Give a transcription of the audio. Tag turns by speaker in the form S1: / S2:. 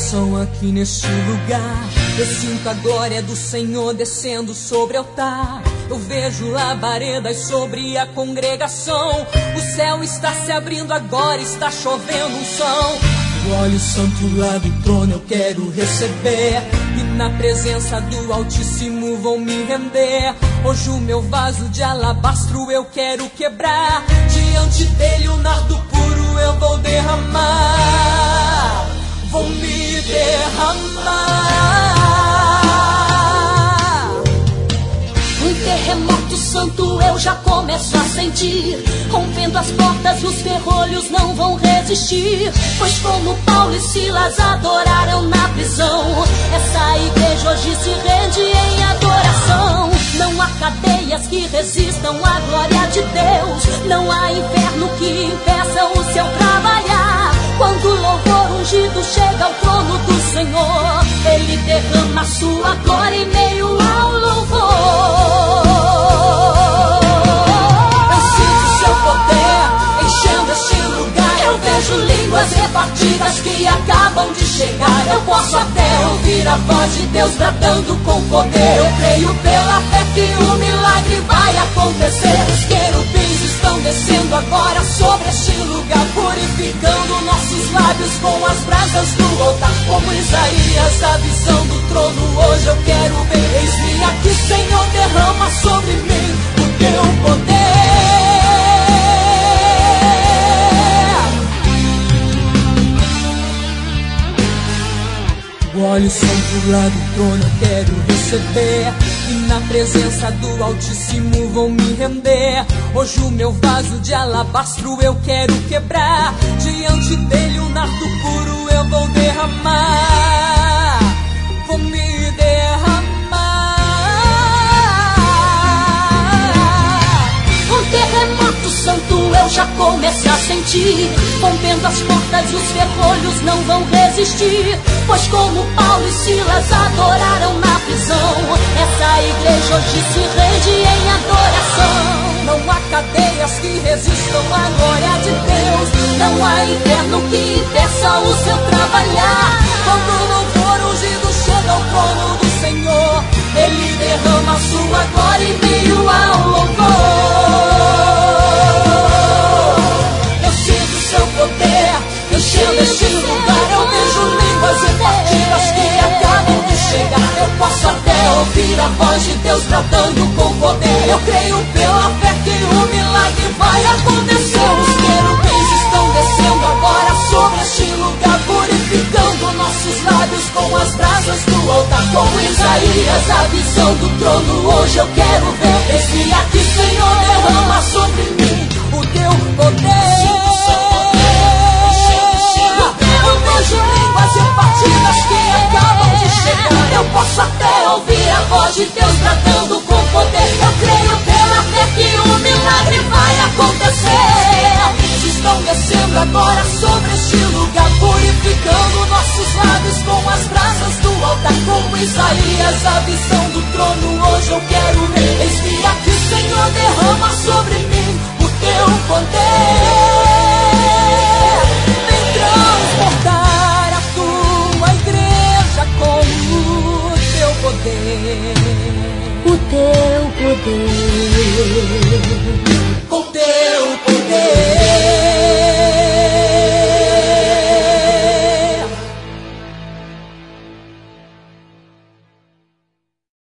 S1: adoração aqui neste lugar. Eu sinto a glória do Senhor descendo sobre o altar. Eu vejo labaredas sobre a congregação. O céu está se abrindo agora, está chovendo unção. O óleo santo lá do trono eu quero receber, e na presença do Altíssimo vou me render. Hoje o meu vaso de alabastro eu quero quebrar. Diante dele o nardo puro eu vou derramar. Vou me derramar. Um terremoto santo eu já começo a sentir. Rompendo as portas, os ferrolhos não vão resistir. Pois como Paulo e Silas adoraram na prisão, essa igreja hoje se rende em adoração. Não há cadeias que resistam à glória de Deus. Não há inferno que impeça o seu trabalhar. Quando o louvor ungido chega ao trono do Senhor, Ele derrama a sua glória em meio ao louvor. Eu sinto seu poder enchendo este lugar. Eu vejo línguas repartidas que acabam de chegar. Eu posso até ouvir a voz de Deus bradando com poder. Eu creio pela fé que o milagre vai acontecer. Os querubins estão descendo agora sobre este lugar, purificando nossos lábios com as brasas do altar. Como Isaías, a visão do trono hoje eu quero ver. Eis-me aqui, Senhor, derrama sobre mim o teu poder. O óleo santo lá do trono eu quero receber, e na presença do Altíssimo vou me render. Hoje o meu vaso de alabastro eu quero quebrar. Diante dele o nardo puro eu vou derramar. Vou me derramar. Um terremoto santo eu já começo a sentir. Rompendo as portas, os ferrolhos não vão resistir. Pois como Paulo e Silas adoraram na prisão, essa igreja hoje se rende em adoração. Não há cadeias que resistam à glória de Deus. Não há inferno que impeça o seu trabalhar. Quando o louvor ungido chega ao trono do Senhor, Ele derrama a sua glória em meio ao louvor. Eu sinto seu poder enchendo este lugar. Eu vejo línguas repartidas que acabam de chegar. Eu posso até ouvir a voz de Deus bradando com poder. Eu creio pela fé que o milagre vai acontecer. Os querubins estão descendo agora sobre este lugar, purificando nossos lábios com as brasas do altar. Como Isaías, a visão do trono hoje eu quero ver. Eis-me aqui, Senhor, derrama sobre mim o teu poder. Vejo línguas repartidas que acabam de chegar. Eu posso até ouvir a voz de Deus bradando com poder. Eu creio pela fé que o milagre vai acontecer. Eles estão descendo agora sobre este lugar, purificando nossos lábios com as brasas do altar. Como Isaías, a visão do trono hoje eu quero ver. Eis-me aqui, Senhor, derrama sobre mim o teu poder. Transportar a tua igreja com o teu poder. O teu poder. Com teu poder.